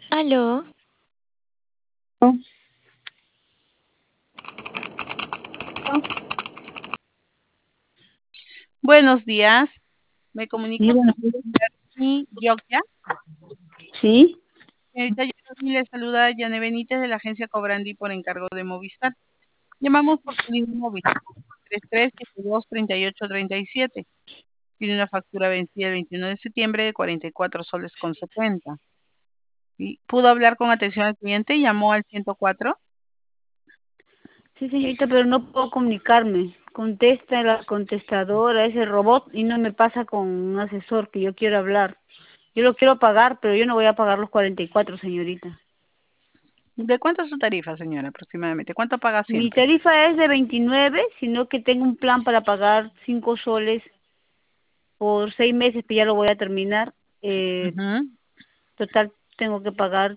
Aló, Buenos días, me Sí, comunico bueno, con mi Yokia. sí, Señorita Yasmín, le saluda Yane Benítez de la agencia Cobrandi por encargo de Movistar. Llamamos por su línea móvil 33723837. Tiene una factura vencida el 21 de septiembre de 44 soles con 70. ¿Y pudo hablar con atención al cliente? ¿Llamó al 104? sí, señorita, pero no puedo comunicarme. Contesta la contestadora, ese robot, y no me pasa con un asesor que yo quiero hablar. Yo lo quiero pagar, pero yo no voy a pagar los 44, señorita. ¿De cuánto es su tarifa, señora, aproximadamente? ¿Cuánto paga Mi siempre? tarifa es de 29, sino que tengo un plan para pagar 5 soles por 6 meses, que ya lo voy a terminar. Ujú. Total, tengo que pagar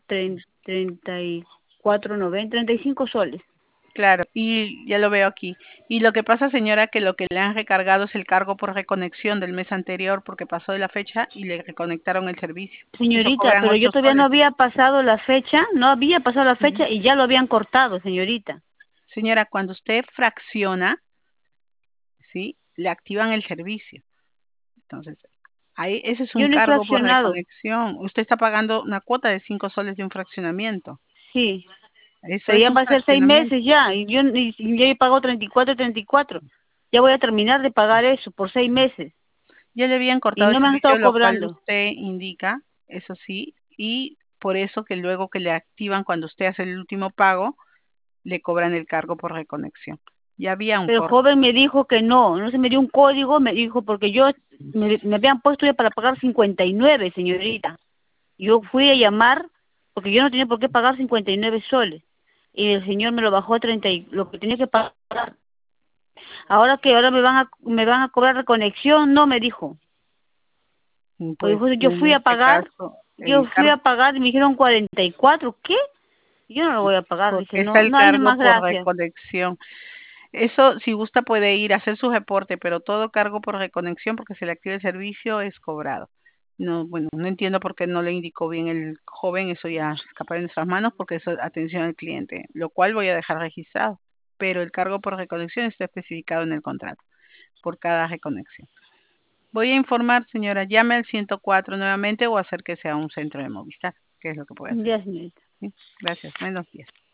34,90, 35 soles. Claro, y ya lo veo aquí. Y lo que pasa, señora, que lo que le han recargado es el cargo por reconexión del mes anterior porque pasó de la fecha y le reconectaron el servicio. Eso Señorita, cobran pero yo 8 todavía no soles. había pasado la fecha, no había pasado la Ujú. fecha y ya lo habían cortado, señorita. Señora, cuando usted fracciona, ¿sí? Le activan el servicio. Entonces, ahí ese es un Yo no he cargo por fraccionado, reconexión. Usted está pagando una cuota de 5 soles de un fraccionamiento. sí, Eso pero es ya un va a ser 6 fraccionamiento. meses ya, y ya he pagado 34, 34. Ya voy a terminar de pagar eso por 6 meses Ya le habían y cortado el no me han servicio, estado lo cual cobrando. usted indica, eso sí, y por eso que luego que le activan cuando usted hace el último pago, le cobran el cargo por reconexión. Ya había un Pero el corte. joven me dijo que no, no se me dio un código, me dijo, porque me habían puesto ya para pagar 59, señorita. Yo fui a llamar porque yo no tenía por qué pagar 59 soles. Y el señor me lo bajó a 30 y lo que tenía que pagar. Ahora que ahora me van a cobrar reconexión, no me dijo. Pues Pues yo en fui a este pagar, caso, yo el fui cargo, a pagar y me dijeron 44. ¿Qué? Yo no lo voy a pagar, dice, porque está no, el no hay cargo más por gracias. reconexión. Eso, si gusta, puede ir a hacer su reporte, pero todo cargo por reconexión, porque se le activa el servicio, es cobrado. No, bueno, no entiendo por qué no le indicó bien el joven, eso ya escapa de nuestras manos, porque eso es atención al cliente, lo cual voy a dejar registrado. Pero el cargo por reconexión está especificado en el contrato, por cada reconexión. Voy a informar, señora, llame al 104 nuevamente o acérquese a un centro de Movistar, que es lo que puede hacer. Ya, señorita. ¿Sí? Gracias, buenos días.